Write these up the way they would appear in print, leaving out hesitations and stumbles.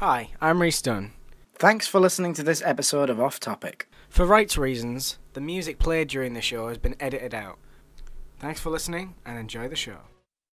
Hi, I'm Rhys Dunn. Thanks for listening to this episode of Off Topic. For rights reasons, the music played during the show has been edited out. Thanks for listening and enjoy the show.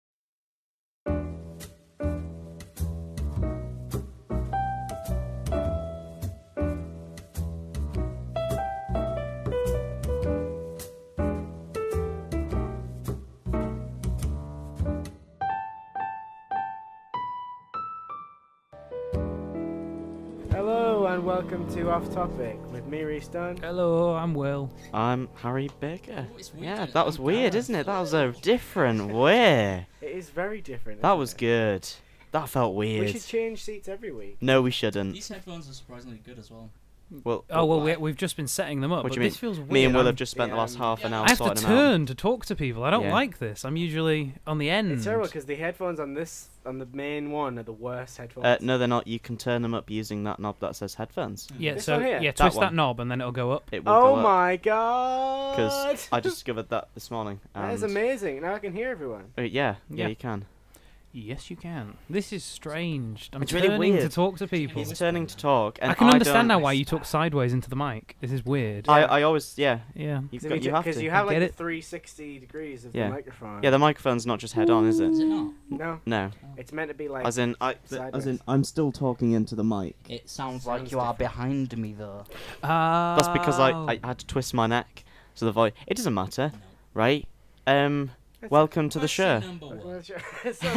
Hello and welcome to Off Topic with me, Rhys Dunn. Hello, I'm Will. I'm Harry Baker. Oh, it's weird, Yeah, isn't it? that was I'm weird, Gareth. isn't it? That was a different way. It is very different. That isn't was it? good. That felt We weird. should change seats every week. No, we shouldn't. These headphones are surprisingly good as well. Well, Oh well, why? we've just been setting them up. What but do you mean? This feels weird. me and Will I'm- have just spent the last half an yeah. hour I have to sorting them out. turn to talk to people. I don't Yeah. like this. I'm usually on the end. It's terrible because the headphones on the main one are the worst headphones. No, they're not. You can turn them up using that knob that says headphones. Yeah, This so one here? yeah, That twist that one. knob and then it'll go up. It will Oh go up. my god! Because I discovered that this morning. That is and- amazing. Now I can hear everyone. Yeah, Yeah. you can. Yes, you can. This is strange. I'm It's really turning to weird. talk to people. He's turning to talk, and I can understand now don't- why you talk sideways into the mic. This is weird. I always, yeah. Yeah. You have to. Because you have like Get the it? 360 degrees of Yeah. the microphone. Yeah, the microphone's not just head on, is Is it? it not? No, No. it's meant to be like. As in, sideways. I'm still talking into the mic. It sounds Sounds like you are different. behind me though. That's because I Oh. had to twist my neck, so the voice. It doesn't matter, No. right? That's Welcome to the show. Question number one. Well, sure. So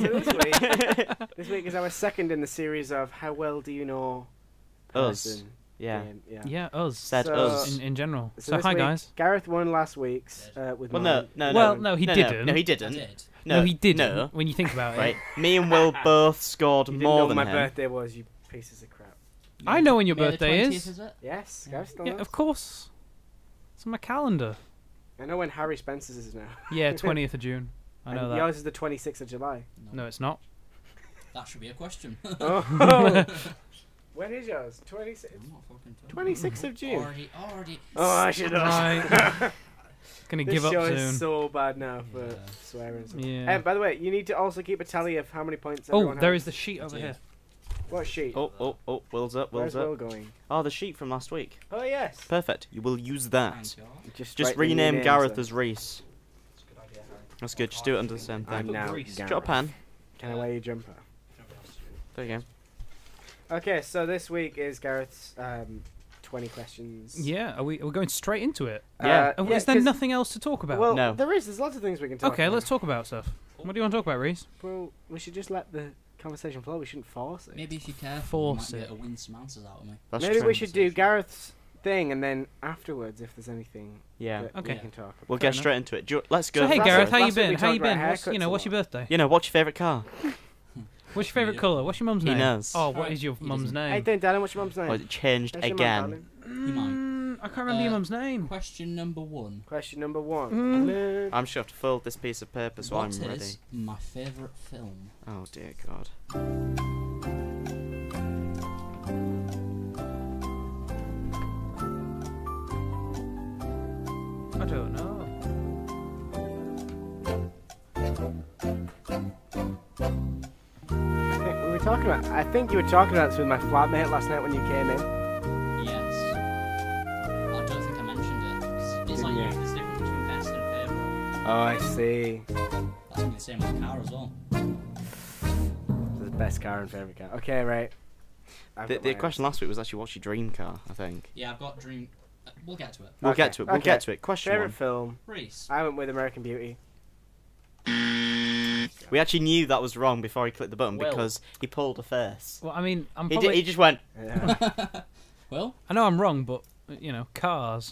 this week is our second in the series of How Well Do You Know Us. Person Yeah. game, yeah. Yeah, us. Said So- us. In general. So So this hi week, guys. Gareth won last week's with Well, mine. no. No, he no, didn't. No, he I didn't. did. No, he didn't. No. When you think about Right. it. Me and Will both scored You didn't more know than my him. birthday was, you pieces of crap. I know when your May the birthday 20th, is. it? Yes, Yeah. Gareth still Yeah, knows. of course. It's on my calendar. I know when Harry Spencer's is now. Yeah, 20th of June. I know And that. yours is the 26th of July. No, it's not. That should be a question. Oh. When is yours? 26th. I'm not fucking talking. 26th of June. Already. Oh, I should have. Right. Gonna This give up show soon. is so bad now for Yeah. swearing. and stuff. Yeah. By the way, you need to also keep a tally of how many points Oh, everyone there has. is the sheet over do. here. What sheet? Oh, Will's up, Where's Will's Will up. going? Oh, the sheet from last week. Oh, yes. Perfect. You will use that. Thank you. Just write the new rename names Gareth then. as Reese. That's a good idea, Harry. That's good. Just do it under the same I'm thing. now Grease. Gareth. Drop a pen. Can I wear your jumper? There you go. Okay, so this week is Gareth's 20 questions. Yeah, are we going straight into it? Yeah. Oh, is there 'cause- nothing else to talk about? Well, No. there's lots of things we can talk Okay, about. let's talk about stuff. What do you want to talk about, Reese? Well, we should just let the conversation flow. We shouldn't force it. Maybe if you're careful, Force you might it. be able to win some answers out of me. That's Maybe true. we should do Gareth's thing, and then afterwards, if there's anything Yeah. that Okay. we can talk about. We'll Fair get enough. straight into it. Let's go. So hey last Gareth, week- how you last week we been? How you talked about been? What's, haircuts a what's your lot. birthday? You know, what's your favourite car? What's your favourite Yeah. colour? What's your mum's He name? knows. Oh, what Right. is your He mum's doesn't. name? Hey, Darren, what's your mum's name? Or is it changed How's your mum, again? darling? You might. I can't remember your Uh, mum's name. Question number one. Question number one. Mm. I'm sure I have to fold this piece of paper so What I'm ready. is my favourite film? Oh dear God. I don't know. I think you were talking about this with my flatmate last night when you came in. Yes. I don't think I mentioned it. 'Cause it's like Yeah. there's a difference between best and favourite. Oh, I see. That's gonna be the same with the car as well. The best car and favourite car. Okay, right. I've The got my question last week was actually what's your dream car, I think. Yeah, I've got Dream. We'll get to it. We'll Okay, get to it. We'll okay. get to it. Question favourite one. film. Reese. I went with American Beauty. We actually knew that was wrong before he clicked the button Well. because he pulled a face. Well, I mean, I'm He, probably... he just went. Yeah. Well, I know I'm wrong, but, you know, cars.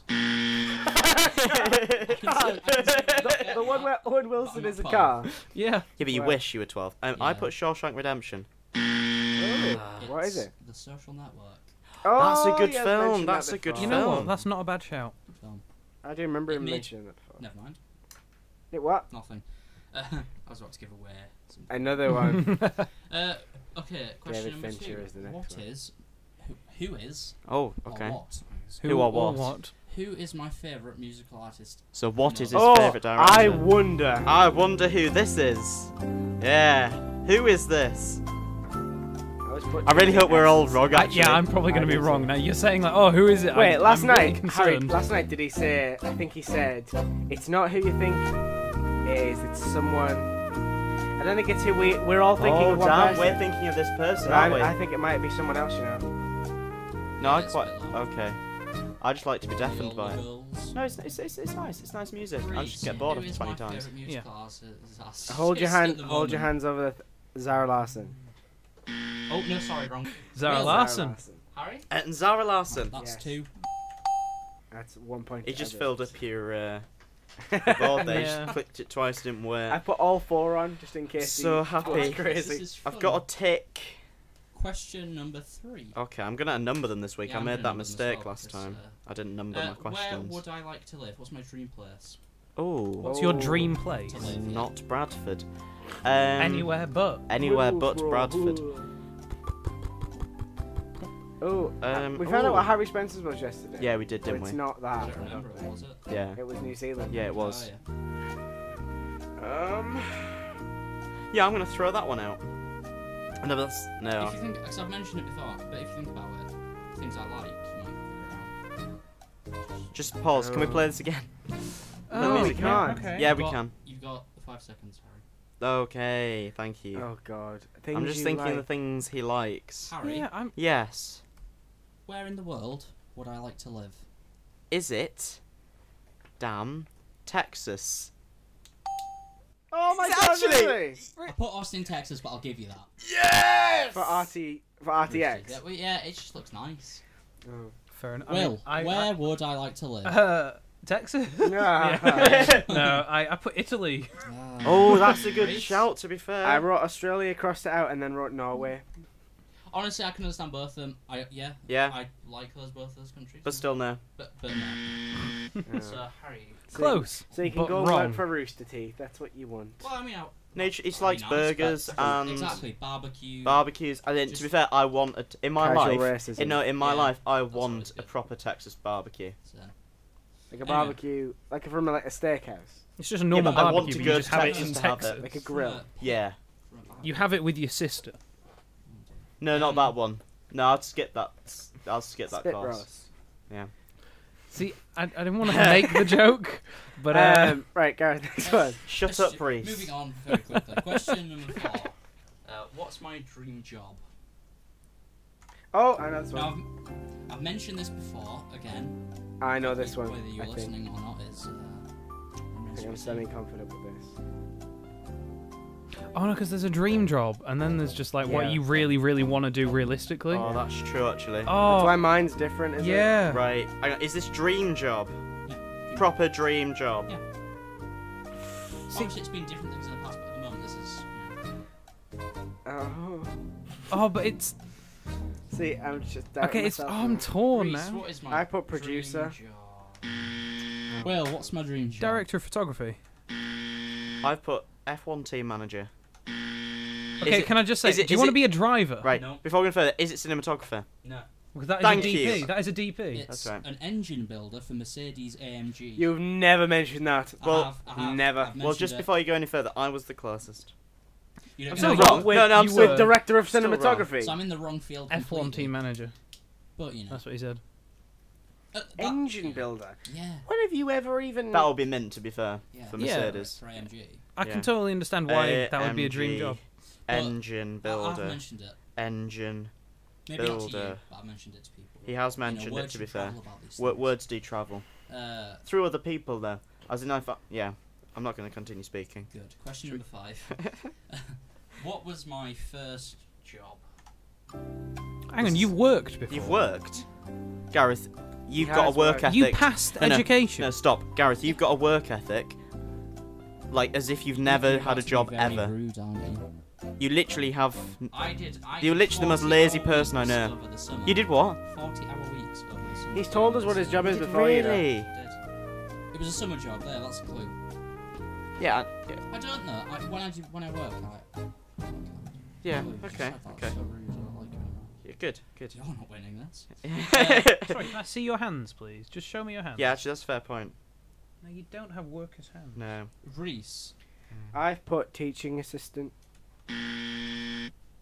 the one where Owen Wilson is a car. Yeah. Yeah, but you Wow. wish you were 12. I Yeah. put Shawshank Redemption. Oh, what is it's it? The Social Network. Oh, That's a good he has film, mentioned that's that a good before. You know what? Film. That's not a bad shout. Film. I do remember It him made- mentioning that before. Never mind. What? Nothing. I was about to give away something. Another one. Okay, question David number Fincher two. is the next What one. is... Who is... Oh, or okay. what? Who or what? Who is my favourite musical artist? So what is his Oh, favourite director? I wonder. I wonder who this is. Yeah. Who is this? I really hope we're all wrong. Actually, Yeah, I'm probably going to be wrong now. You're saying like, oh, who is it? Wait, last I'm really night, Harry. concerned. Last night, did he say? I think he said, "It's not who you think it is. It's someone." I don't think it's who we're all thinking. Oh of one damn, person. we're thinking of this person, But aren't we? I think it might be someone else. You know. No, I It's quite. a bit long. Okay. I just like to be deafened All by the it. girls. No, it's nice. It's nice music. I Reese, just get bored who after is 20 my times. favourite music Yeah. artist at Hold your hand. the Hold your moment? hands over Zara Larson. Oh no, sorry, wrong. Zara Zara Larson. Harry? And Zara Larson. That's Yes. 2. That's 1 point. He to just Evan. filled up your board there. You Yeah. just clicked it twice, didn't I work. put all 4 on just in case. So he happy. goes This crazy. is I've fun. got a tick. Question number 3. Okay, I'm gonna number them this week. Yeah, I I'm made gonna that number them as mistake well, last because, time. I didn't number my Where questions. would I like to live? What's my dream place? Oh, What's your Oh. dream place? To live, yeah. not Bradford. Anywhere but. Anywhere Move, but bro, Bradford. move. Oh, we found out oh. what Harry Spencer's was yesterday. Yeah, we did, But didn't it's we? not I that. don't remember it, was it? Yeah. It was New Zealand. Yeah, it was. Oh, Um. Yeah, I'm gonna throw that one out. No, that's yeah. no. If you think, because I've mentioned it before, but if you think about it, things I like, you figure it out. Just pause. Can we play this again? Oh, we yeah, can't. Okay. Yeah, You've we got- can. You've got 5 seconds, Harry. Okay, thank you. Oh God. I'm Things just you thinking like. the things he likes. Harry, Yeah, I'm. Yes. where in the world would I like to live? Is it? Damn, Texas. Oh my It's God! actually- Really? I put Austin, Texas, but I'll give you that. Yes. For RTX. Yeah, well, yeah, it just looks nice. Oh. Fair enough. Will, where would I like to live? Texas? No. Yeah. No, I put Italy. Ah. Oh, that's a good Reese? shout. To be fair. I wrote Australia, crossed it out, and then wrote Norway. Honestly, I can understand both of them. Yeah. I like both those countries. But still no. But no. Yeah. So Harry. Close. So you can but go wrong. work for Rooster Teeth. That's what you want. Well, I mean, Nature. He very likes nice, burgers but- and exactly barbecue. barbecues. And then, to be Just- fair, I want in my Casual life. racism. In my Yeah, life, I that's want always a good. proper Texas barbecue. So, Like a barbecue, like from like a steakhouse, It's just a normal but I want barbecue, to but go you to just have it Texas in to have it. Texas. like a grill. Yeah. You have it with your sister. No, not that one. No, I'll skip that. I'll skip that Spit course. roast. See, I didn't want to make the joke, but Right, Gareth, next one. Shut up, Reese. Moving on very quickly. Question number 4. What's my dream job? Oh, I know this Now, one. I've mentioned this before. Again, I know this one. whether you're I think. listening or not is. I think I'm semi-confident with this. oh no, because there's a dream job, and then there's just like what Yeah. you really, really want to do realistically. Oh, that's true, actually. That's why Oh, mine's different, is it? yeah. Right. Is this dream job? Yeah. Proper dream job. Yeah. See- Obviously, it's been different things in the past, but at the moment, this is. Oh. Oh, but it's See, I'm just doubting okay. It's myself I'm now. torn Reese, now. what is my I put producer. dream job? Well, what's my dream job? Director of photography. I've put F1 team manager. Okay, it- can I just say, is it- do you is want to it- be a driver? Right. No. Before we go further, is it cinematographer? No. Because that is Thank a DP. you. That is a DP. It's That's right. an engine builder for Mercedes AMG. You've never mentioned that. Well, never. I've Well, mentioned just it. before you go any further, I was the closest. You don't I'm get still it. wrong. With, No, I'm you still- were. director of Still wrong. cinematography. So I'm in the wrong field. F1 completely. team manager. But you know. That's what he said. That- Engine builder. Yeah. When have you ever even? That would be mint, to be fair, Yeah. for Yeah. Mercedes. For AMG. I can Yeah. totally understand why that would be a dream AMG, job. Engine I've builder. mentioned it. Engine. Maybe not to you, Builder. but I've mentioned it to people. He has You know, mentioned it, words to be should fair. travel about these things. Words do travel. Through other people, though. As in, yeah. I'm not going to continue speaking. Good. Question number 5. What was my first job? Hang on, you've worked before. You've worked. Gareth, you've He got a has work worked. ethic. You passed No, no. education. No, stop. Gareth, you've got a work ethic. Like, as if you've never You're had about a to be job very ever. Rude, aren't you? You literally have. I did. You're literally the most lazy 40-hour person I weeks know. over the summer. You did what? 40-hour weeks over the summer. He's told us what his job is Did before you know. really? Did. It was a summer job. There, that's a clue. Yeah. I don't know. When I work, Yeah. Oh, you just Okay. said that, Okay. So rude. I don't like it anymore. Yeah, good. Good. You're not winning this. Sorry, can I see your hands, please? Just show me your hands. Yeah, actually, that's a fair point. No, you don't have workers' hands. Reese. I've put teaching assistant.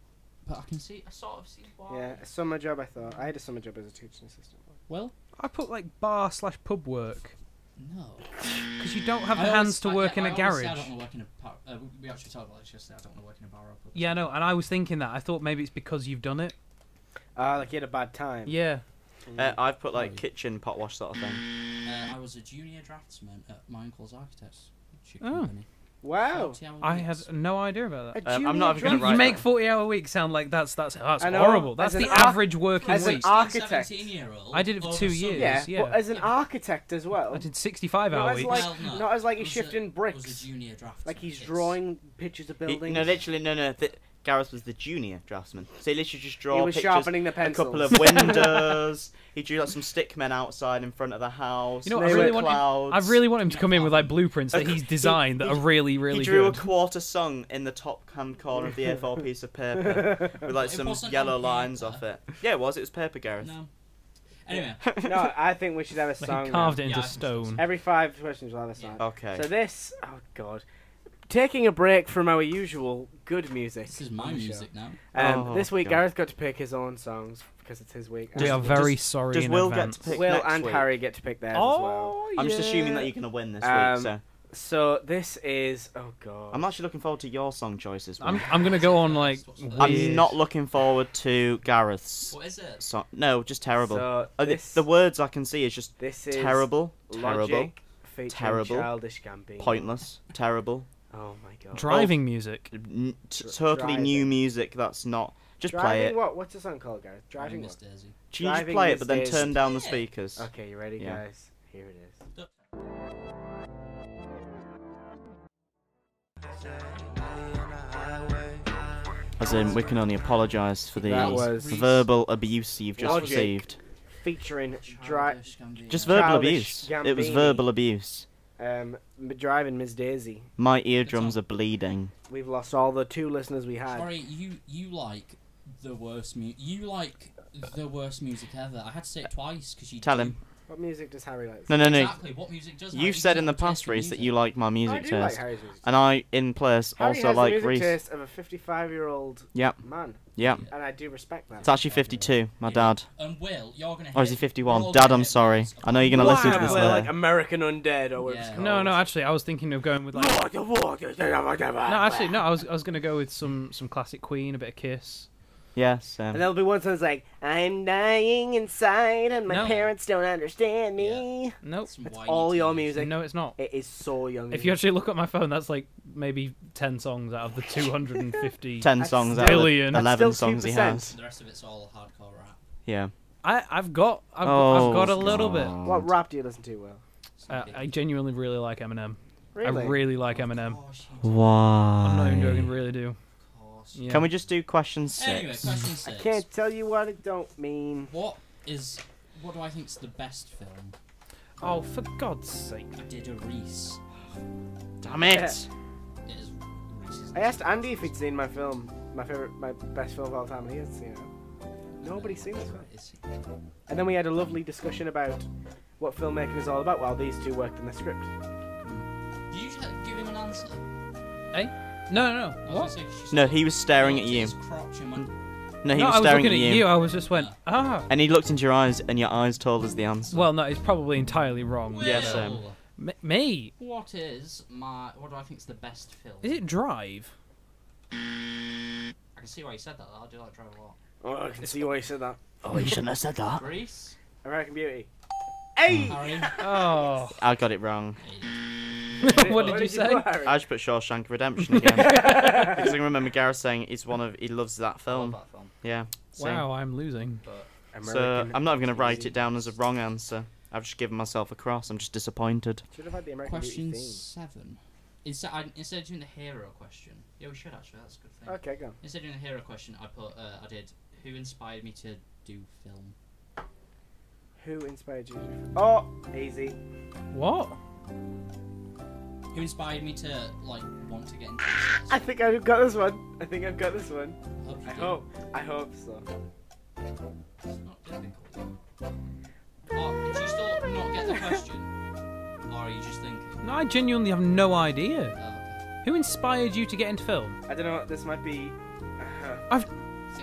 but I can see. I sort of see why. Yeah, a summer job. I thought I had a summer job as a teaching assistant. Well, I put like bar/pub work no. because you don't have the I hands to always- work in a I always say I garage. don't want to work in a. We actually talked about this yesterday. I don't want to work in a bar or pub. Yeah, no, and I was thinking that. I thought maybe it's because you've done it. Like you had a bad time. Yeah. I've put like Right. kitchen pot wash sort of thing. I was a junior draftsman at my uncle's architects Oh. company. Wow. 40 hour I weeks. had no idea about that. I'm not even gonna You write make that. 40-hour weeks sound like that's I know, horrible. That's as the an arch- average working as an week. architect. 17-year-old I did it for over 2 summer. years. Yeah, but as an architect as well. I did Not 65-hour as weeks. like, Well, no. not as like he's Was shifting Was a bricks. junior draftsman. Like he's It's- drawing pictures of buildings. No, literally, no. Gareth was the junior draftsman. So he literally just draw He was pictures, sharpening the a pencils. couple of windows. He drew like some stick men outside in front of the house. You know, They I were really want him. clouds. I really want him to come in with like blueprints that he's designed that are really, really He drew good. a quarter sung in the top hand corner of the A4 piece of paper with like It some wasn't yellow on lines paper. off it. Yeah, it was. It was paper, Gareth. No. Anyway, No, I think we should have a Like, song. he carved now. it into Yeah, I think so. stone. Every 5 questions we'll have a song. Okay. So this, oh god, taking a break from our usual good music. this is my on the show. music now. Oh, This week God. Gareth got to pick his own songs because it's his week. We are And very sorry does in Will advance. get to pick Will next and week? Harry get to pick theirs as well. Oh, I'm just assuming yeah. that you're going to win this Um, week, so So this is, oh god. I'm actually looking forward to your song choices. Will. I'm gonna go on like. What's that? I'm weird- not looking forward to Gareth's What is it? song. No, just terrible. So Oh, this, the words I can see is just this is terrible, terrible, Logic featuring terrible, Childish Gambino. pointless, terrible. Oh my god. Driving music. Totally new Driving. music that's not. Just Driving play it. what? What's the song called, Gareth? Driving Miss what? Daisy. Can you just Driving play it, Miss but then Daisy. turn down the Yeah. speakers? Okay, you ready, Yeah. guys? Here it is. As in, we can only apologise for the That was verbal abuse you've just Logic. received. Featuring Childish Gambino. Just verbal Childish abuse. It was Gambini. verbal abuse. Driving Miss Daisy. My eardrums are bleeding. We've lost all the 2 listeners we had. Sorry, you like the worst You like the worst music ever. I had to say it twice because you Tell do. him. What music does Harry like? No, no, no. Exactly. What music does? You've said in the past, Reese, that you like my I music do like taste. Harry's music. And I, in place, Harry also has like the music Reese. taste of a 55-year-old Yep, man, yep. and I do respect that. It's actually 52, my dad. And Will, you're gonna. Or is he hate- 51? we're all Dad, gonna I'm hate sorry. Will's I know you're gonna listen to this Well, later. like American Undead or whatever it's Yeah. called. No, actually, I was thinking of going with like. No, I was gonna go with some classic Queen, a bit of Kiss. Yes. And there'll be one that's like, I'm dying inside and my No. parents don't understand me. Nope. Some That's whiny all your tears. music. No, it's not. It is so young. If you actually look at my phone, that's like maybe 10 songs out of the 250. 10 That's songs still- out of Billion. the That's 11 still songs he 2%. has. The rest of it's all hardcore rap. Yeah. I've got a little bit. What rap do you listen to, Will? I genuinely really like Eminem. Really? I really like Eminem. Why? I'm not even joking, really do. Of course. Yeah. Can we just do question 6? Anyway, question I 6. can't tell you what it don't mean. What do I think's the best film? Oh, for God's sake! I did a Reese. Damn it! It is Reese's. I asked Andy if he'd seen my film, my best film of all time, and he hasn't seen it. Nobody's seen this one. Is he? And then we had a lovely discussion about what filmmaking is all about while these 2 worked in the script. Did you give him an answer? No. I was gonna What? say, 'cause she No, said he was staring at looked you. his crotch and went, No, he No, was I was staring looking at you. I was just went, ah. And he looked into your eyes, and your eyes told us the answer. Well, no, it's probably entirely wrong. Will, Yes, Me? what do I think's the best film? Is it Drive? I can see why you said that. I do like Drive a lot. Oh, I can see why you said that. Oh, you shouldn't have said that. Grease. American Beauty. Hey! Harry. Oh. I got it wrong. What did you say? put, Harry? I just put Shawshank Redemption again. Because I remember Gareth saying he loves that I love film. that film. Yeah. same. Wow, I'm losing. But So I'm not even going to write it down as a wrong answer. I've just given myself a cross. I'm just disappointed. Should have had the American question Beauty theme. 7. Instead of doing the hero question, yeah, we should actually. That's a good thing. Okay, go. Instead of doing the hero question, I did who inspired me to do film. Who inspired you? Oh, easy. What? Who inspired me to want to get into this? I think I've got this one. I think I've got this one. I I hope hope. I hope so. you do. It's not difficult. Did you still not get the question, or are you just thinking? No, I genuinely have no idea. Okay. Who inspired you to get into film? I don't know. This might be. I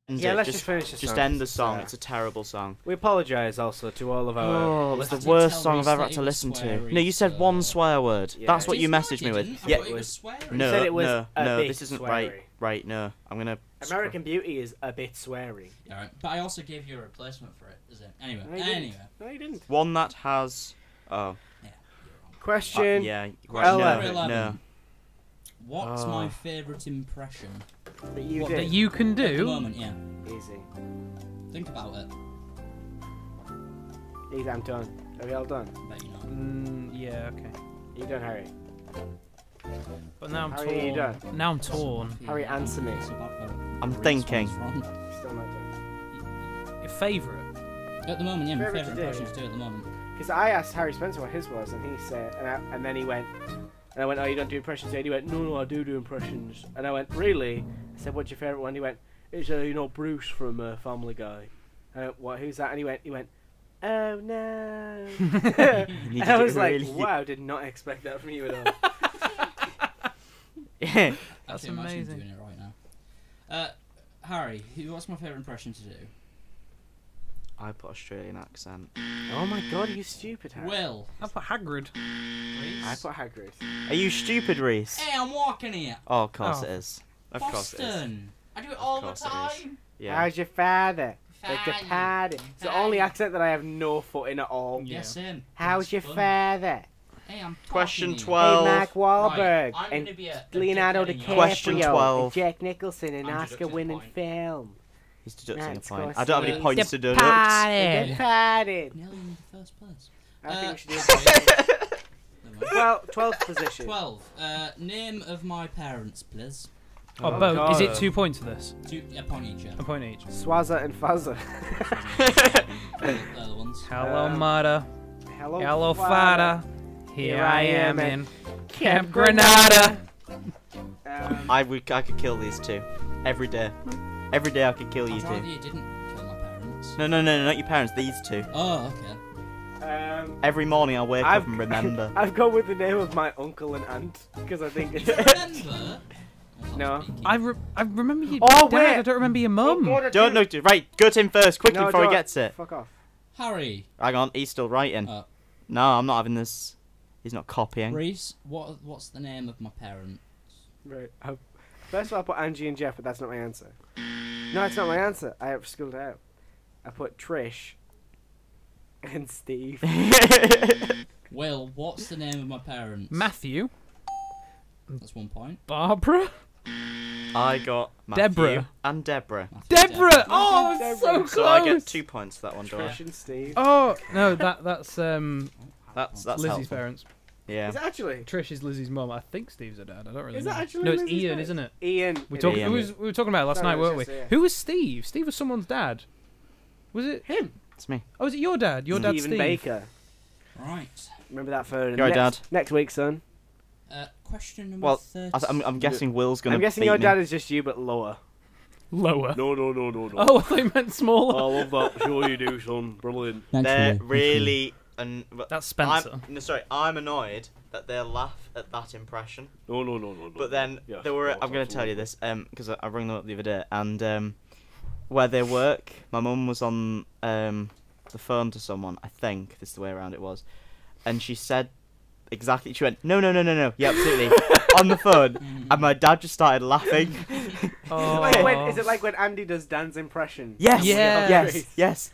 Yeah, let's just finish the song. Just end the 'cause song. it's It's a terrible song. We apologise also to all of our. Oh, it's the Did you worst tell song I've Reese ever that had it to was listen to. sweary, No, you said one so- swear word. Yeah. That's what you No, I messaged me with. didn't. I Yeah. thought it was sweary. No, said it was no, a no. bit This isn't sweary. right. Right, no. I'm gonna. American Beauty is a bit sweary. Alright, but I also gave you a replacement for it, is it? Anyway, No, you didn't. anyway. No, you didn't. One that has. Oh. Yeah, you're wrong. Question. Yeah. Question Ella. number 11. No. What's Oh. my favourite impression? That you What, did. that you can At the do? moment, yeah. Easy. Think about it. Easy, I'm done. Are we all done? Bet you're not. Yeah, okay. Are you done, Harry? But now I'm How are you torn. done? Now I'm torn. Harry, answer me. It's a bad vote. I'm Reese thinking. one's wrong. Still not done. Your favourite? At the moment, yeah, my Favourite favourite to do. impression to do at the moment. Because I asked Harry Spencer what his was, and he said, and then he went, and I went, oh, you don't do impressions, and he went, no, I do impressions, and I went, really? I said, what's your favourite one? He went, it's Bruce from Family Guy. I went, what? Who's that? And he went, oh no. And I was like, wow, did not expect that from you at all. Yeah. I That's can imagine amazing. doing it right now. Harry, what's my favourite impression to do? I put Australian accent. Oh my god, are you stupid, Harry? Will. I put Hagrid. I put Hagrid. Are you stupid, Reese? Hey, I'm walking here. Oh, of course Oh. it is. Of course it is. Boston. I do it all the course it is. time. Yeah. How's your father? Like the Fine. party. It's the only accent that I have no foot in at all. Yeah. Yes, him. How's It's your fun. father? Hey, I'm Question talking to you. 12. Hey, Mark Wahlberg Right, I'm and gonna be a Leonardo dickhead in your- DiCaprio Question 12. and Jack Nicholson, an I'm Oscar-winning deducting film. He's deducting That's a point. course I don't have it any is. points to deduct. They departed. Nearly in the first place. I think we should do Never mind. well, 12th position. 12. Name of my parents, please. Oh, Oh, both. Is God. it 2 points for this? A point each, yeah. A point each. Swaza and Fuzza. They're the ones. Hello, Um, mother. Hello, Hello, Father. father. Here I am in Camp Camp Granada. I could kill these two. Every day. Every day I could kill you I'd rather two. you didn't kill my parents. No, not your parents. These two. Oh, okay. Every morning I wake I've- up and remember. I've gone with the name of my uncle and aunt because I think it's. Remember? No. I remember your Oh, dad. wait. I don't remember your mum. Don't know. Right, go to him first, quickly No, before he don't. gets it. Fuck off. Harry. Hang on, he's still writing. Oh. No, I'm not having this. He's not copying. Reese, what's the name of my parents? Right. First of all, I put Angie and Jeff, but that's not my answer. No, it's not my answer. I have schooled out. I put Trish and Steve. Will, what's the name of my parents? Matthew. That's 1 point. Barbara. I got Matthew Deborah. and Deborah. Matthew, Deborah. Oh, that's so Deborah. close. So I get 2 points for that one, do I? Trish and Steve. Oh no, that's That's Lizzie's helpful. parents. Yeah. Is it actually? Trish is Lizzie's mum. I think Steve's her dad. I don't really Is know. that actually No, it's Lizzie's Ian, parents? isn't it? Ian. We it talked. is. Ian. We were talking about it last No, night, it was weren't we? just, yeah. Who was Steve? Steve was someone's dad. Was it? Him. It's me. Oh, was it your dad? Your dad's Stephen Steve. Baker. Right. Remember that for You're right, next week, son. Question number Well, 13. I'm guessing Will's gonna. I'm guessing beat your me. dad is just you, but lower. Lower. No. Oh, I thought you meant smaller. I love that. Sure you do, son. Brilliant. They're really. That's Spencer. I'm annoyed that they laugh at that impression. No. But then Yes, there were. yes, I'm going to tell you absolutely. this because I rang them up the other day, and where they work, my mum was on the phone to someone. I think this is the way around it was, and she said exactly. She went, no. Yeah, absolutely. On the phone, and my dad just started laughing. Oh. Is it like when Andy does Dan's impression? Yes. Yeah. Yes.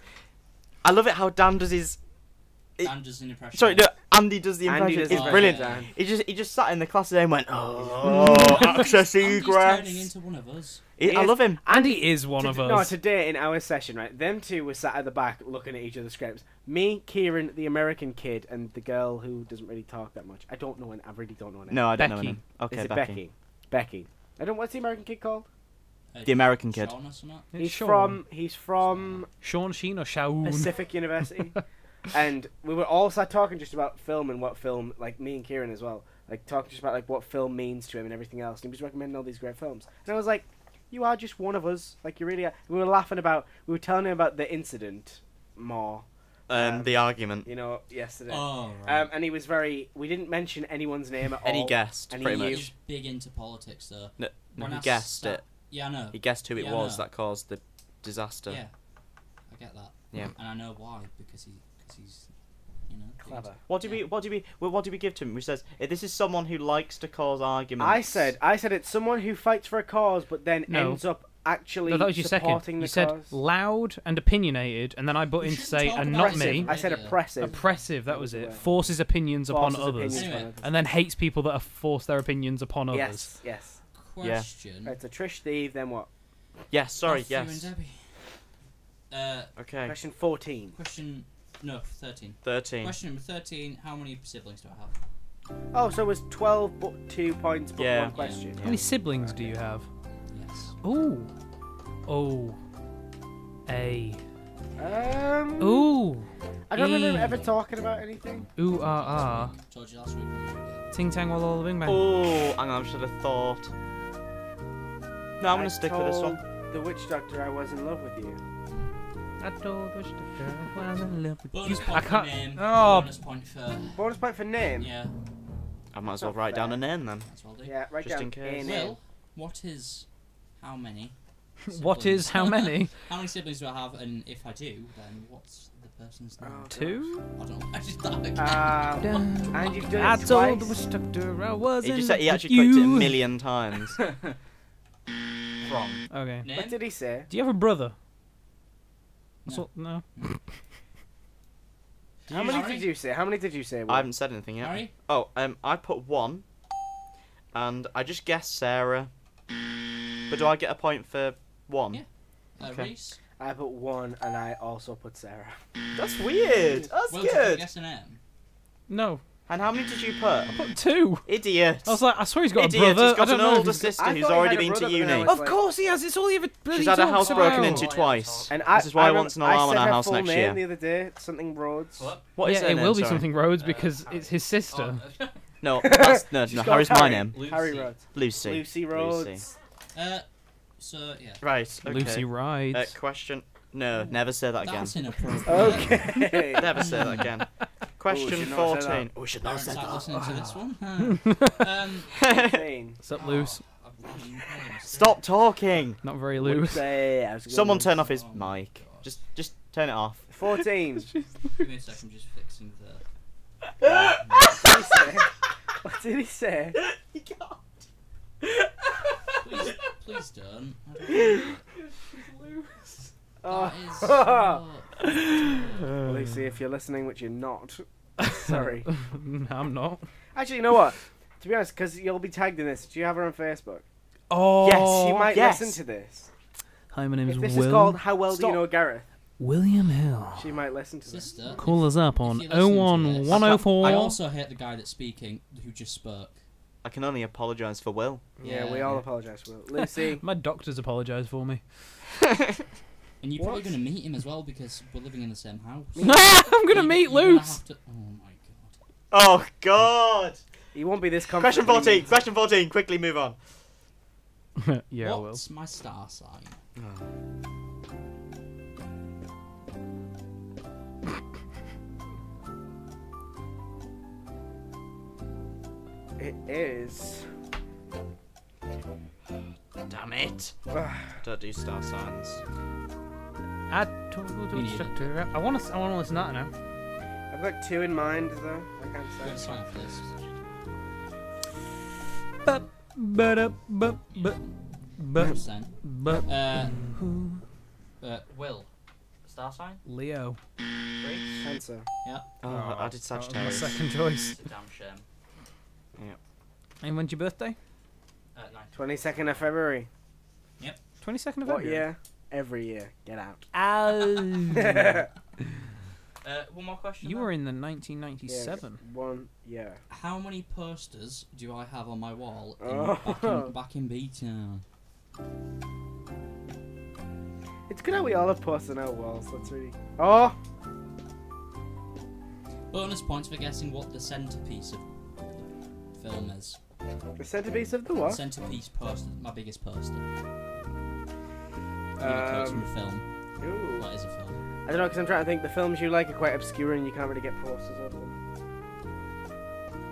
I love it how Dan does his. Dan does an impression. Sorry, no, Andy does the Andy impression. does It's the brilliant. impression, He just sat in the class today and went, oh, access Andy's turning egress. into one of us. I love him. Andy is one of us. No, today in our session, right? Them two were sat at the back looking at each other's scripts. Me, Kieran, the American kid, and the girl who doesn't really talk that much. I really don't know her name. No, I don't know Becky. him. Okay, Is it Becky. Becky. I don't. What's the American kid called? The American kid. Sean or something? It's Sean. He's from Sean Sheen or Shaun? Pacific University. And we were all sat talking just about film and what film, like me and Kieran as well, like talking just about like what film means to him and everything else. And he was recommending all these great films. And I was like, you are just one of us. Like you really are. We were laughing about, we were telling him about the incident more, The argument. you know, yesterday. Oh, right. And he was we didn't mention anyone's name at all. And he guessed, And he pretty knew. much. He's big into politics, though. No, When he I guessed sat- it. Yeah, I know. He guessed who it Yeah, I was know. that caused the disaster. Yeah, I get that. Yeah. And I know why, because he's, you know, Clever. What do we give to him? Which says this is someone who likes to cause arguments. I said it's someone who fights for a cause, but then No. ends up actually No, that was your second. supporting You the said cause. loud and opinionated, and then I put We in to shouldn't say, talk and about not Oppressive. me. I said oppressive. Oppressive, that was the it. word. Forces opinions upon Forces others. opinions Anyway. upon others. And then hates people that have forced their opinions upon others. Yes, yes. Question. Right, so Trish, Steve, then what? Yes, sorry, Matthew yes. and Debbie. Okay. Question 14. Question. No, 13. 13. Question number 13. How many siblings do I have? Oh, so it was 12 but 2 points but Yeah. one question. How many siblings do you have? Yes. Ooh. Oh. A. Um, Ooh. I don't remember E. ever talking about anything. Ooh, ah, Told you last week. ah. Ting tang walla walla bing bang. Oh, hang on, I should have thought. No, I'm I gonna stick with this one. told the witch doctor I was in love with you. I told the girl I was in love with Bonus you. point I can't. for name. Oh. Bonus point for. Bonus point for name. Yeah. I might as well Not write down fair. a name then. That's what I'll do. Yeah, right Just down in case. A name. Will, what is. How many? What is how siblings- many? How many siblings do I have? And if I do, then what's the person's name? Oh, gosh. 2? I don't know. I just thought again. And you've done I it told the twice. witch doctor I was He in just love said he with actually clicked it a you. million times. Wrong. Okay. What Name? did he say? Do you have a brother? That's No. what, no. How many Harry? did you say? How many did you say? Will? I haven't said anything yet. Harry? Oh, I put 1, and I just guessed Sarah. But do I get a point for 1? Yeah. Okay. Reese? I put 1 and I also put Sarah. That's weird. That's Will, did you good. guess a name? No. And how many did you put? Put 2. Idiot. I was like, I swear he's got Idiot. a brother. He's got I an don't know if older he's- sister I who's thought he already had a been to brother, but then I uni. was Of course he has. It's all he ever bloody She's had her talks house broken about. into twice. And I, This is why I he wants an I alarm said on our her house full next name year. the other day, something Rhodes. What is Yeah, her it name, will be sorry? something Rhodes because it's his sister. No, that's, no, She's no. called Harry's my Harry. name. Harry Rhodes. Lucy. Lucy Rhodes. So, yeah. Right. Okay. Lucy rides. Question. No, never say that again. That's inappropriate. Okay. Never say that again. Question should not say 14. Oh, we should not Parents say aren't that. listening to this one. 14. What's up, loose? Stop talking. Not very Would loose. say I was gonna Someone lose. turn off his Oh my mic. God. Just turn it off. 14. Give me a second, I'm just fixing the. What did he say? What did he say? Please don't. I don't Oh. That is so... Lucy, if you're listening, which you're not, sorry. No, I'm not. Actually, you know what? To be honest, because you'll be tagged in this. Do you have her on Facebook? Oh, Yes, She might yes. listen to this. Hi, my name is If this Will. is called How Well Do Stop. You Know Gareth? William Hill. She might listen to this. Sister. Call us up on if you're listening to this- 01104. I also hate the guy that's speaking who just spoke. I can only apologise for Will. Yeah, we all apologise for it. Lucy. My doctors apologise for me. And you're probably What? going to meet him as well because we're living in the same house. I'm gonna meet You're gonna Luce. have to- Oh my god. Oh God. He won't be this Question confident. 14. Question 14. Quickly move on. Yeah, I will. What's my star sign? It is. Damn it. Don't do star signs. I told the Me neither. instructor. I want to listen to that now. I've got 2 in mind, though. I can't Good say. sign for this. Percent. Will. Star sign? Leo. Cancer. Oh, I did That was Sagittarius. my second choice. It's a damn shame. And when's your birthday? 9. 22nd of February. 22nd of What February. year? Every year. Get out. One more question. You then. were in the 1997. 1 year. How many posters do I have on my wall Oh. back in B-Town? It's good how we all have posters on our walls. That's really. Oh! Bonus points for guessing what the centerpiece of the film is. The centerpiece of the what? Centerpiece poster, my biggest poster. Quotes from a film. Ooh. What is a film? I don't know, because I'm trying to think the films you like are quite obscure and you can't really get posters of them.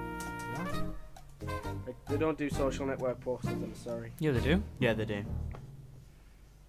Like, they don't do social network posters, I'm sorry. Yeah, they do. Yeah, they do.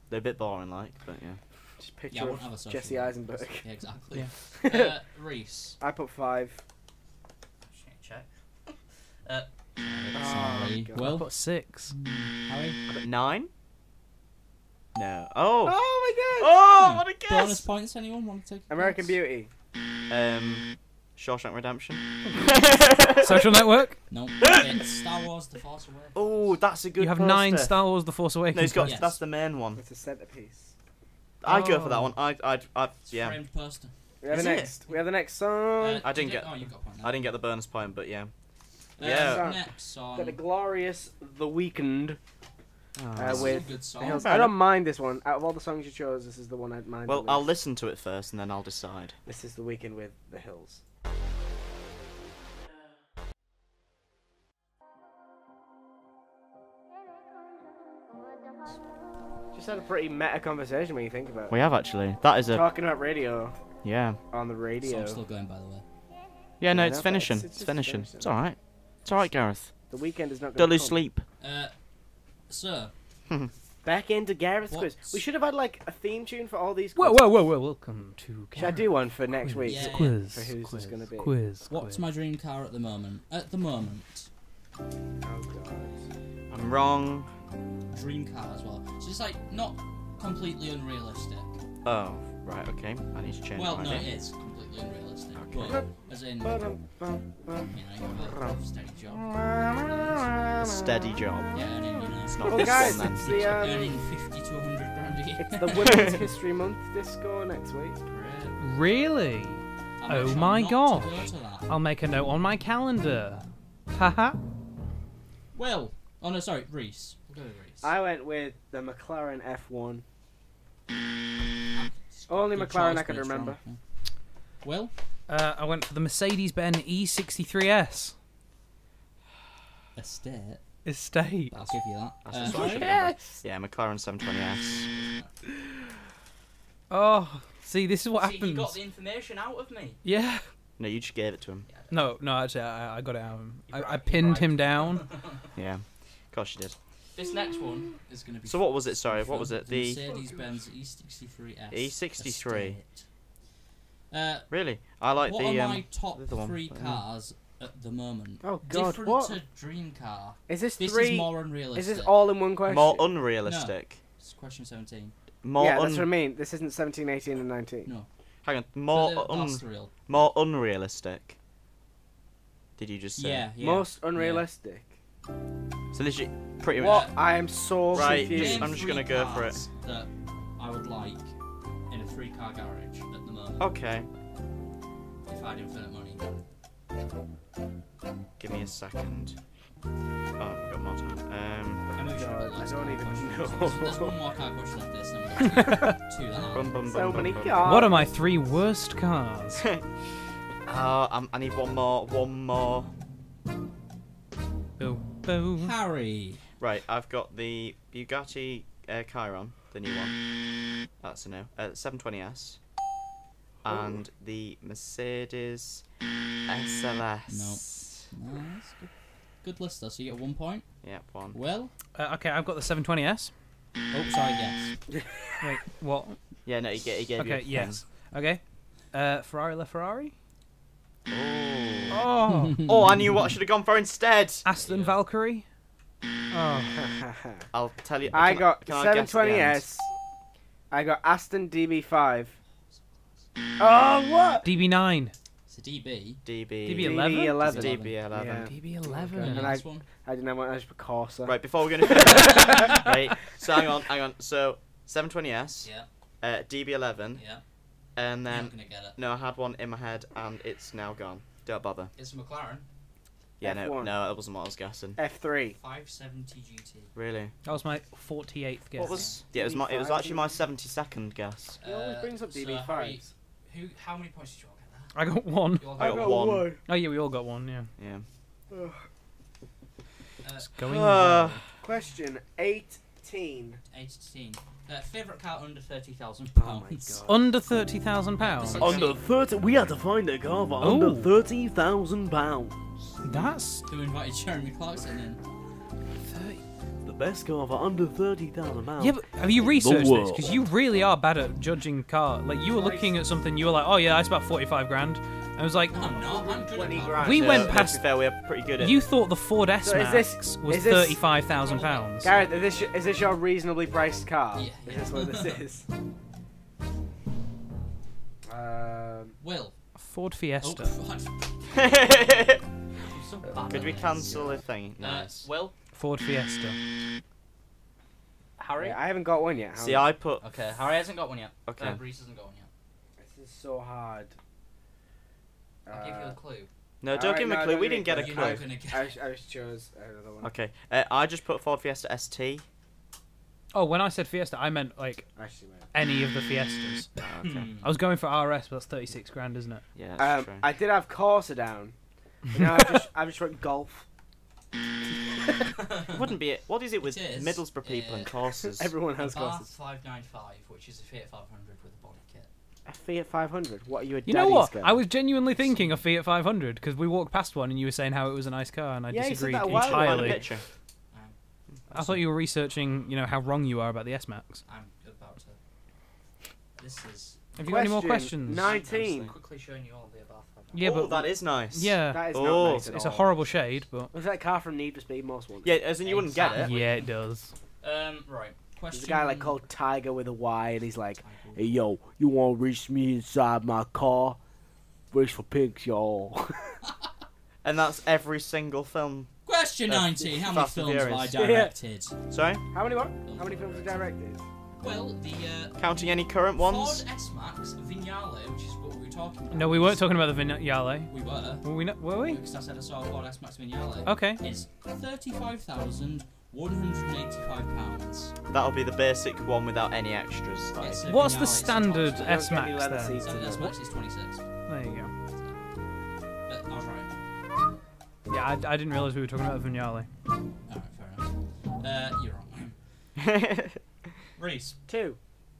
They're a bit boring, like, but yeah. Just Yeah, I picture wouldn't have a of social Jesse life. Eisenberg. Yeah, exactly. Yeah. Reese. I put 5. Check. Oh, Sorry. God. I Well, put 6. Harry. But 9? No. Oh! Oh my Oh, Hmm. what a guess! Bonus points, anyone want to take? a American guess? Beauty. Shawshank Redemption. Social Network. No, it's Star Wars: The Force Awakens. Oh, that's a good You have poster. 9 Star Wars: The Force Awakens. No, he's got. Yes. That's the main one. It's a centerpiece. I'd go for that Oh. one. It's Yeah. framed poster. We have Is the it? next. We have the next song. I didn't did get- Oh, you got a point. I didn't get the bonus point, but yeah. Yeah. Yeah. Next song. Got the glorious The Weeknd. This is with a good song. The Hills. Fair I don't enough. mind this one. Out of all the songs you chose, this is the one I'd mind. Well, the I'll least. listen to it first, and then I'll decide. This is The Weeknd with The Hills. Just had a pretty meta conversation when you think about it. We have actually. That is a. Talking about radio Yeah. on the radio. Song's still going, by the way. Yeah, no, Yeah, it's no, finishing. it's It's just finishing. finishing. It's alright. It's alright, Gareth. The Weeknd is not Don't going lose to sleep. Sir, Back into Gareth's quiz. What's- We should have had like a theme tune for all these Whoa, quizzes. whoa, whoa, whoa! Welcome to. Should I do one for next week? Yeah. Quiz. For who's quiz, this gonna be? Quiz. what's quiz. my dream car at the moment? At the moment, Oh god. I'm wrong. dream car as well. So it's like not completely unrealistic. Oh, right, okay. I need to change Well, my no, idea. it is completely unrealistic. Okay. But as in, you know, you have a steady job. A steady job. Yeah, earning, you know, It's not Well, this guys, one, it's then. the earning 50 to 100 grand a year. it's the Women's History Month disco next week. Great. Really? I'll Oh make sure my not God. to go to that. I'll make a note on my calendar. Haha. Well, oh no, sorry, Reese. We'll go with Reese. I went with the McLaren F1. It's Only good McLaren choice, I could but it's remember. wrong. Well, I went for the Mercedes-Benz E63S estate. estate. I'll give you that. That's Uh, what I should remember. Yeah, McLaren 720S. Oh, see, this is what See, happens. you got the information out of me. Yeah. No, you just gave it to him. No, actually, I got it out of him. You I bribed- pinned you him bribed. down. Yeah. Of course you did. This next one is going to be. So what was it? Sorry, what was it? The Mercedes-Benz E63S. E63. estate. Really? I like What the are my top the other one, 3 but, yeah. cars at the moment? Oh god, Different what? to dream car. Is this This three? is more unrealistic. Is this all in one question? more unrealistic. It's question 17. More yeah, that's what I mean. This isn't 17, 18, and 19. No. Hang on. That's the real. More unrealistic. Did you just say? Yeah, yeah. Most unrealistic. So literally, pretty much. What? I am so Right, confused. just- I'm just gonna go for it. That I would like in a 3-car garage at the moment. Okay. If I had infinite money. Give me a second. Oh, we've got more time. I know you should have God, got lots I don't of even questions. know. There's one more car question after this, and we've got two that Bum, are. bum, So bum, bum, many bum. cars. What are my 3 worst cars? I need one more. Boo, boo. Harry. Right, I've got the Bugatti Chiron, the new one. That's a no. 720S. And the Mercedes SLS. No, that's good. Good list though, so you get 1 point. Yep, one. Well, Okay, I've got the 720S. oh, sorry, yes. Wait, what? Yeah, no, he gave you a Okay, thing. yes. Okay. Ferrari LaFerrari? Oh. Oh. Oh, I knew what I should have gone for instead. Aston Valkyrie? Oh. I'll tell you. I can got can I guess at the end? 720S. I got Aston DB5. Oh, what? DB9. It's a DB. DB11? DB11. DB11. Yeah. DB11. Okay, And next one. I didn't have one. I just put Corsa. Right, before we're going to right, so hang on. So, 720S, Yeah, DB11, yeah. and You're then... not gonna get it. No, I had one in my head, and it's now gone. Don't bother. It's a McLaren Yeah, no, F1. that wasn't what I was guessing. F3. 570 GT. Really? That was my 48th guess. What was... Yeah, it was actually my 72nd guess. He always brings up so DB5s. Harry, how many points did you all get there? I got 1. You all I got one. Oh yeah, we all got 1, yeah. Yeah. It's going Uh, well. Question 18. 18. Favourite car under £30,000. Oh my god. Under £30,000. Under 30. We had to find a car for under £30,000. That's Who invited Jeremy Clarkson in? 30. The best car for under £30,000. Yeah, but have you researched this? world. Because you really are bad at judging car. Like, you were looking at something, you were like, oh yeah, that's about 45 grand. I was like, No, I'm not. I'm good 20 at grand. that. we No, went to be past. fair, we're pretty good at. You thought the Ford S So is Max this- was is this- £35,000. Gareth, is this your reasonably priced car? Yeah, Is this what this is? Will. Ford Oh, Fiesta. God. I'm so bad Could at we this. cancel the thing? Nice. Will. Ford Fiesta. Harry. I haven't got one yet. See, I put. Okay, Harry hasn't got one yet. Okay. Reese hasn't got one yet. This is so hard. I'll give you a clue. No, don't Alright, give him no, a clue. don't We give me didn't get a a You're clue. not clue. gonna get. I just chose another one. Okay. I just put Ford Fiesta ST. Oh, when I said Fiesta, I meant like Actually, wait. any of the Fiestas. Okay. Hmm. I was going for RS, but that's 36 grand, isn't it? Yeah, that's true. I did have Corsa down. But now I've just wrote Golf. It wouldn't be it. What is it with It is, Middlesbrough people and courses? Everyone A has Bath Corsas. 595, which is a Fiat 500 with a body kit. A Fiat 500. What are you, a You know daddy's what? girl? I was genuinely thinking a Fiat 500 because we walked past one and you were saying how it was a nice car, and I Yeah, you said disagreed that a while ago. Find a entirely. picture. I thought you were researching, you know, how wrong you are about the S Max. I'm about to. This is. Have you got any more Question questions? 19. I'm quickly showing you all the Bath 500. Yeah, Oh, but that is nice. yeah, That is Oh. not nice at it's a all. horrible shade, but Looks like a car from Need for Speed Most Wanted. Yeah, as in you wouldn't get it. Exactly. yeah, it does. Right. Question. There's a guy like called Tiger with a Y, and he's like, "Hey yo, you want to reach me inside my car? Race for pigs, y'all." And that's every single film. Question 19. How many Fast and films have I Furious. directed? Sorry? How many what? How many films are directed? Well, the Counting any current ones? Ford S-Max Vignale, which is what we were talking about. No, we weren't talking about the Vignale. We were. Were we? Not, were we? Because I said I saw a Ford S-Max Vignale. Okay. It's £35,185. That'll be the basic one without any extras. Like. It's a What's the Vignale, it's standard top- S Don't get any Max leather then? seats. Standard S-Max is 26. There you go. I was right. Yeah, I didn't realise we were talking about the Vignale. Alright, fair enough. You're wrong. Reese. 2.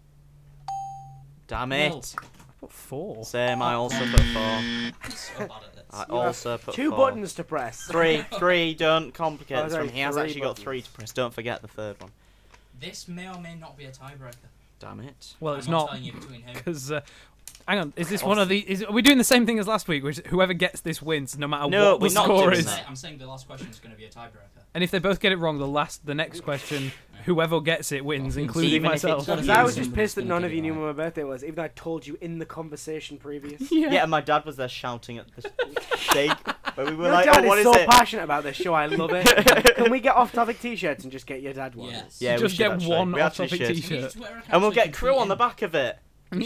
Damn Will. it. What, 4? Same, I also put 4. I'm so bad at this. I You have also put 2 4. buttons to press. 3, don't complicate Oh, this sorry, one. He has 3 actually got buttons. 3 to press. Don't forget the third one. This may or may not be a tiebreaker. Damn it. Well, I'm it's not not telling you between who. because. Hang on, is this one of the? Are we doing the same thing as last week? Which whoever gets this wins, no matter No, what the we're not score doing is. that. I'm saying the last question is going to be a tiebreaker. And if they both get it wrong, the next question, whoever gets it wins, including Even if myself. it's Because not I was you, just pissed that somebody's none of you gonna knew get when my birthday was, even though I told you in the conversation previous. Yeah, and my dad was there shouting at the shake. Where we were Your like, dad oh, what is is so it? passionate about this show, I love it. Can we get off-topic t-shirts and just get your dad one? Yes. Yeah, we Just should get actually. one We actually off-topic should. We need t-shirt. Twitter accounts And we'll so get you can crew tweet on the in. back of it.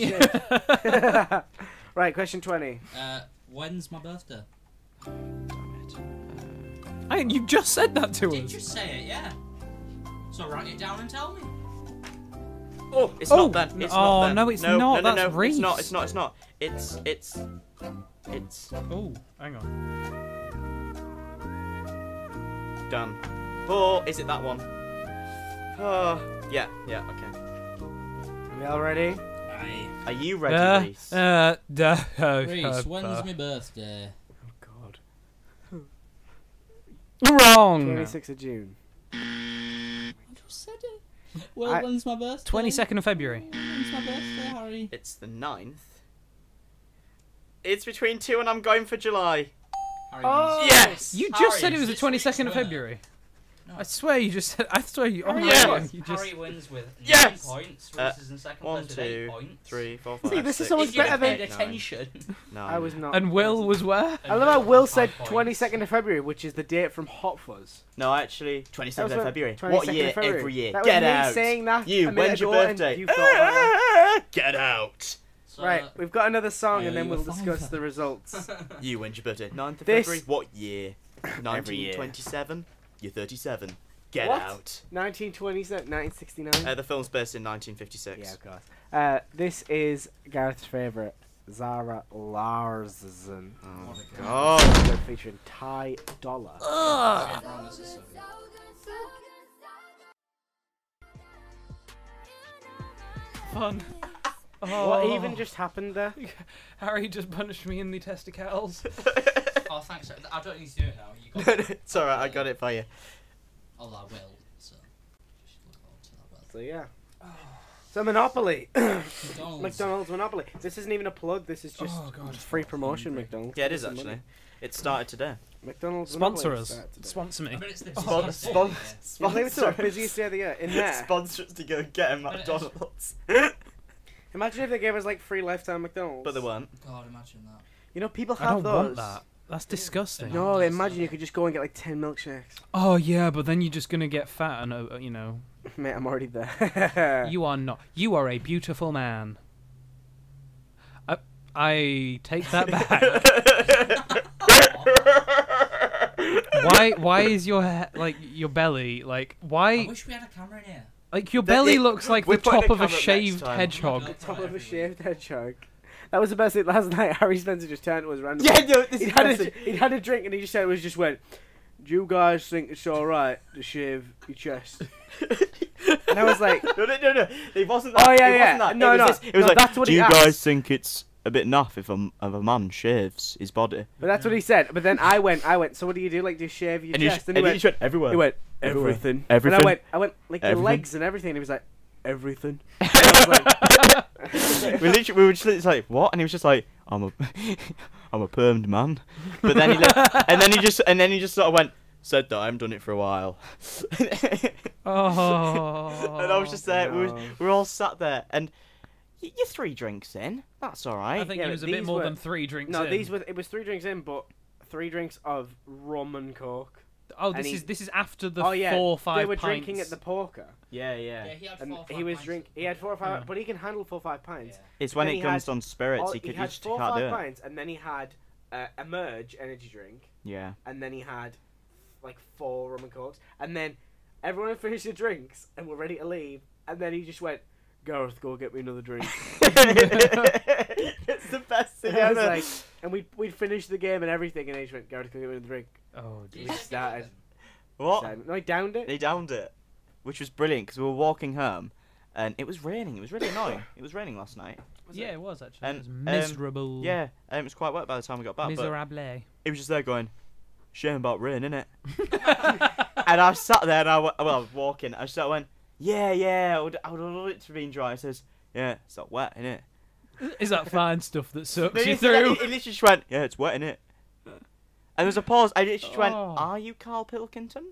Right, question 20. When's my birthday? You just said that to Did us. you say it? Yeah. So write it down and tell me. Oh, it's Oh, not then. It's oh, not then. no, it's no, not. No, no, That's no. It's not. Reese. It's not. It's not. It's Oh, hang on. done. Oh, is it that one? Oh, yeah, yeah, okay. Are we all ready? Aye. Are you ready, Reese? Reese, when's my birthday? Oh, God. Wrong. 26th of June. I just said it. Well, I- when's my birthday? 22nd of February. When's my birthday, Harry? It's the 9th. It's between 2 and I'm going for July. Harry Oh! wins. Yes! You Harry, just said it was the this week's 22nd of winner. February. No. I swear you just said. I swear you. Oh my Yes! God, you just. Harry wins with 9 Yes! points. Reese is in second 1, place with 8 2, points. 3, 4, See, 5, this is 6, so much If you better had than- paid attention. 9. I was not. And Will was where? I love how Will said 5 22nd of February, which is the date from Hot Fuzz. No, actually, That 27th was of what- February. 22nd What of year? February. Every year. That was Get me out. saying that You, a minute when's your ago, and birthday? you thought about it. Get out. So, Right, we've got another song, Yeah, and then you we'll were fine discuss for the that. results. You, when's your birthday? 9th of This- February. What year? Every year. 1927. You're 37. Get What? out. 1927, 1969. The film's based in 1956. Yeah, of course. This is Gareth's favourite, Zara Larsson. Oh, What a God. Featuring Ty Dolla. Okay, Ron, this is so good. Fun. Oh. What even just happened there? Harry just punched me in the testicles. Oh, thanks. I don't need to do it now. You got No, it. no, it's alright, I got it for you. Oh, I will. So. So yeah. So Monopoly. McDonald's. McDonald's Monopoly. This isn't even a plug. This is just free promotion. McDonald's. Yeah, it is Give us some actually. money. It started today. McDonald's Sponsor Monopoly us. started today. Sponsor me. I bet it's the Sponsor I believe it's the busiest day of the year. In there. Sponsor us to go get a McDonald's. Imagine if they gave us like free lifetime McDonald's. But they weren't. God, imagine that. You know, people I have don't those. want that. That's disgusting. No, imagine you could just go and get like 10 milkshakes. Oh yeah, but then you're just gonna get fat and you know. Mate, I'm already there. You are not. You are a beautiful man. I take that back. Why is your like your belly like I why wish we had a camera in here. like your belly looks like the we're putting top a of a camera next shaved time. hedgehog. Top of a shaved hedgehog. That was the best thing. Last night, Harry Spencer just turned to us randomly. Yeah, no, this is He'd had a drink and he just said, just went, "Do you guys think it's alright to shave your chest?" And I was like, no. It wasn't "Oh that. yeah, it yeah." Wasn't that. No, it was no. This. It was No, like, that's what do he you asked. guys think it's a bit naff if a man shaves his body? But that's what he said. But then I went. So what do you do? Like, do you shave your And chest? he just went everywhere. He went Everywhere. everything. Everything. And I went like your Everything. legs and everything. And he was like, everything. And I was like, we were just like, what? And he was just like, I'm a permed man. But then and then he just sort of went, said that I haven't done it for a while. Oh. And I was just there. no. We were all sat there, and you're 3 drinks in. That's all right. I think Yeah, it was a but bit these more were- than 3 drinks. no, in. it was 3 drinks in, but 3 drinks of rum and coke. Oh, and this is after the Oh yeah, 4 or 5 they were pints. drinking at the poker, Yeah. Yeah, he had and 4 or 5 he was pints. He had 4 or 5, Yeah. but he can handle 4 or 5 pints. Yeah. It's when Then it he comes had- on spirits, He you had just 4 or can't do 5 it. pints, and then he had Emerge energy drink, Yeah. and then he had like 4 rum and cokes, and then everyone had finished their drinks and were ready to leave, and then he just went, "Gareth, go get me another drink." It's the best thing And I was ever. like, and we'd finished the game and everything, and he just went, "Gareth, go get me another drink." Oh, Did you dear. just started. get them? What? No, he downed it. They downed it, which was brilliant because we were walking home, and it was raining. It was really annoying. It was raining last night. Yeah, it was actually. And, It was miserable. Yeah, it was quite wet by the time we got back. But Miserable. it was just there going, shame about rain, innit? And I sat there and I was walking. I just sort of went, yeah, I would love it to be dry. It says, yeah, it's not wet, innit? Is that fine stuff that sucks No, you he said that- through? He literally just went, yeah, it's wet, innit? And there was a pause. I literally just went, Oh. are you Carl Pilkington?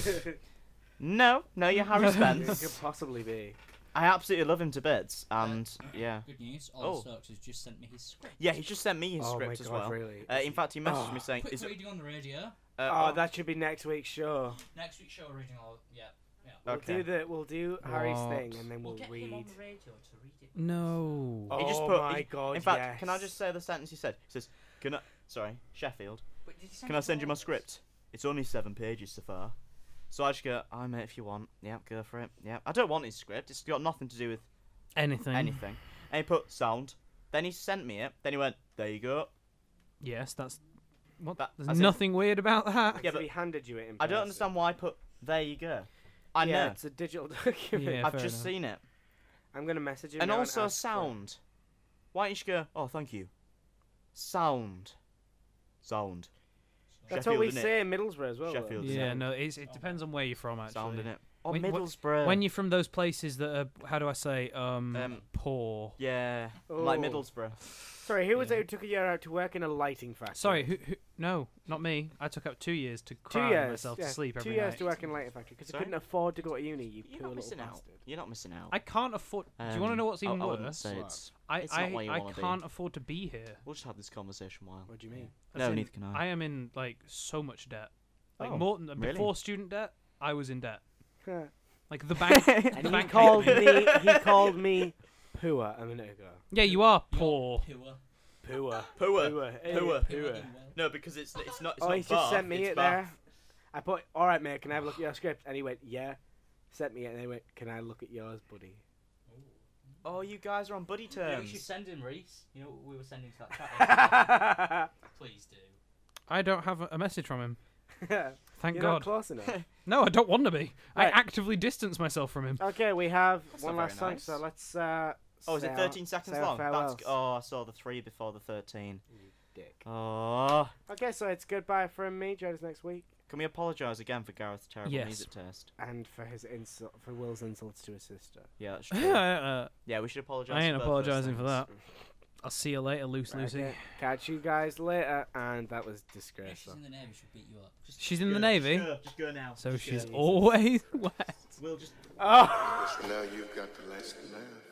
No, you're Harry It Spence. could possibly be. I absolutely love him to bits, and yeah. Good news. Oh. All Stokes has just sent me his script. Yeah, he just sent me his Oh my script as God, well. really? In fact, he messaged Oh. me saying, Quick "Is it?" reading on the radio. Oh, that should be next week's show. Next week's show original. Yeah. Okay. We'll do Harry's What? thing, and then we'll Get him on read. the radio to read it. No. Oh He just put. my he- God! In fact, yes. can I just say the sentence he said? He says, "Can I?" Sorry, Sheffield. Wait, did he send Can I send you my all of us? script? It's only 7 pages so far. So I just go, "I mate, if you want, yeah, go for it. Yeah, I don't want his script. It's got nothing to do with Anything. anything." And he put sound. Then he sent me it. Then he went, "There you go." Yes, that's. What? That- There's as in- nothing weird about that. Yeah, So but he handed you it in I don't person. understand why I put "There you go." I Yeah, know. it's a digital document. Yeah. I've fair just enough. seen it. I'm gonna message him. And now also ask for it. sound. Why don't you just go, "Oh, thank you." Sound. Sound. That's Sheffield, what we innit? say in Middlesbrough as well. though. Sheffield. Yeah, Sound. no, it depends on where you're from actually. Sound in it. Oh, When- Middlesbrough. When you're from those places that are, how do I say, poor. Yeah, like Oh. Middlesbrough. Sorry, who was Yeah. it who took a year out to work in a lighting factory? Sorry, who? No, not me. I took out 2 years to 2 cry years. myself yeah, to sleep 2 every years night. to work in a lighting factory because you Sorry? couldn't afford to go to uni. You You're poor not little missing out. bastard. You're not missing out. I can't afford. Do you want to know what's even I wouldn't worse? say What? it's. I it's not where you I wanna be. can't afford to be here. We'll just have this conversation while. What do you mean? As No, in, neither can I. I am in like so much debt. Like Oh, more than really? before student debt, I was in debt. and Like the bank. the he bank called hated me. me. He called me poor a minute ago. Yeah, you are poor. Pure. Poor. Poor. Poor. Poor. Poor. No, because it's not. It's Oh, not he's just Bath, sent me it's it Bath. there. I put, all right, mate. Can I have a look at your script? And he went, yeah. Sent me it, and he went, can I look at yours, buddy? Oh, you guys are on buddy Yeah, we should terms. send him Reese. You know what we were sending to that chat. yesterday? Please do. I don't have a message from him. Thank You're God. not close enough. No, I don't want to be. I Right. actively distance myself from him. Okay, we have That's one not last very song, so nice. let's. Oh, is say it our- 13 seconds say our long? That's, farewells. oh, I saw the 3 before the 13. Dick. Oh. Okay, so it's goodbye from me. Join us next week. Can we apologise again for Gareth's terrible Yes. music taste? And for his insult, for Will's insults to his sister. Yeah, that's true. Yeah, we should apologise. I ain't for both those apologising for things. that. I'll see you later, Lucy. Okay. Catch you guys later, and that was If she's disgraceful. in the Navy, she'll beat you up. Just She's in the Navy, Just go now. so Just she's go. always wet. We'll just. Oh! Now you've got the last laugh.